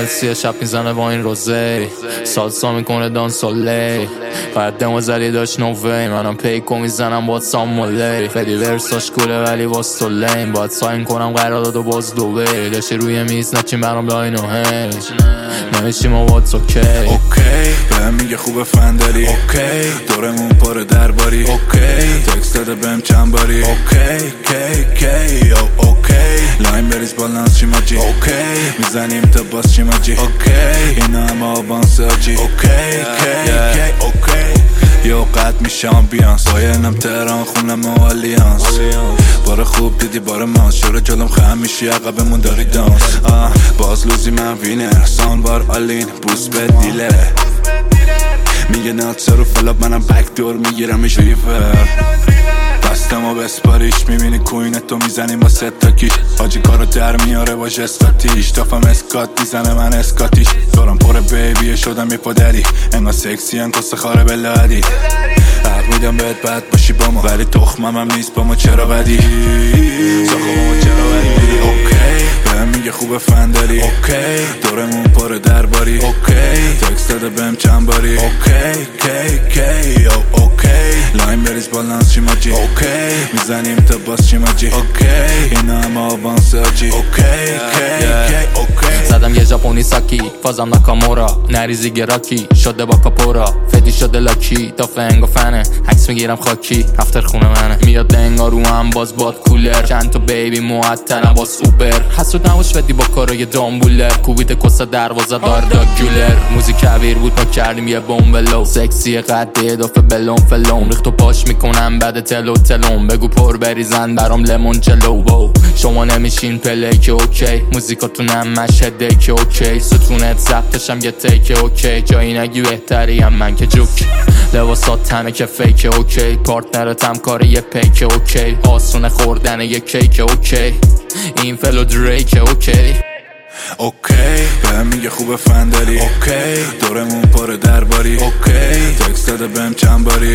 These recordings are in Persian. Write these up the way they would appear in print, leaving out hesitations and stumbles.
مرسی شب میزنه با این روزه سالسا میکنه دانسالی قدم و زلی داشت نووی منم پیکو میزنم با سامولی فدی ورساش کوله ولی باز تو لین باید ساین کنم قرارداد و باز دوبه داشتی روی میز نچین برام لاین و هیج نمیشیم و واتس اوکی بهم میگه خوبه فنداری دورمون پاره درباری تکست داده بهم چند باری لاین بریز بالانس چی ماجی میزنیم تا باز چی ماجی اینا همه آوانس آجی یو قد میشه آمبیانس آینم تهران خونم و آلیانس بار خوب دیدی بار ماست شور جلوم خم میشی عقبمون داری دانس باز لوزی من وینر سان بار آلین بوس به دیله میگه ناتسر و فلاب منم بک دور میگیرمش ریفر دستم و بسپاریش میبینی کوینه تو میزنیم با ستا کیش حاجی کارو در میاره با جستاتیش تافم اسکات میزنه من اسکاتیش دورم پر بیبیه شدم یه پادری انگا سکسی ان کسه خاره بلادی حق میدم بهت بد باشی با ما ولی تخمم هم نیست با ما چرا بدی ساخو با ما چرا بدی بهم میگه خوبه فنداری دورمون پر درباری تکست داده بهم چند باری لاین بریز بالانس چی ماجی میزنیم تا باز چی ماجی اینا همه آوانس آجی زدم یه ژاپنی ساکی فازم ناکامورا نریزی گراکی شده با کاپورا فدی شده لاکی تا فنگ و فنه عکس میگیرم خاکی رفتر خونه منه میاد دنگا رو هم باز باد کولر چند تا بیبی معطلم باز اوبر حسود نباش فدی با کارای دامبولر کوبیت کسا دروازه دار دا گولر موزیک کبیر بود ما کردیم یه بومبلو سکسی قد اضافه بلوم فلوم ریخت و پاش میکنم بعد تلو تلوم بگو پر بریزن برام لیمون جلو شما نمیشین پلی که اوکی موزیکاتونم مشهده که اوکی ستونت زبطشم یه تیک اوکی جایی نگی بهتریم من که جوک لباسات تنه که فیک اوکی پارتنرتم کار یه پیک اوکی آسونه خوردن یه کیک اوکی این فلو دریک اوکی بهم میگه خوبه فنداری دورمون پر درباری تکست داده بهم چند باری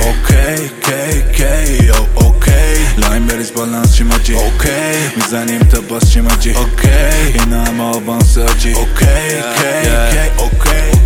لاین بریز بالانس چی ماجی میزنیم تا باز چی ماجی اینا همه آوانس آجی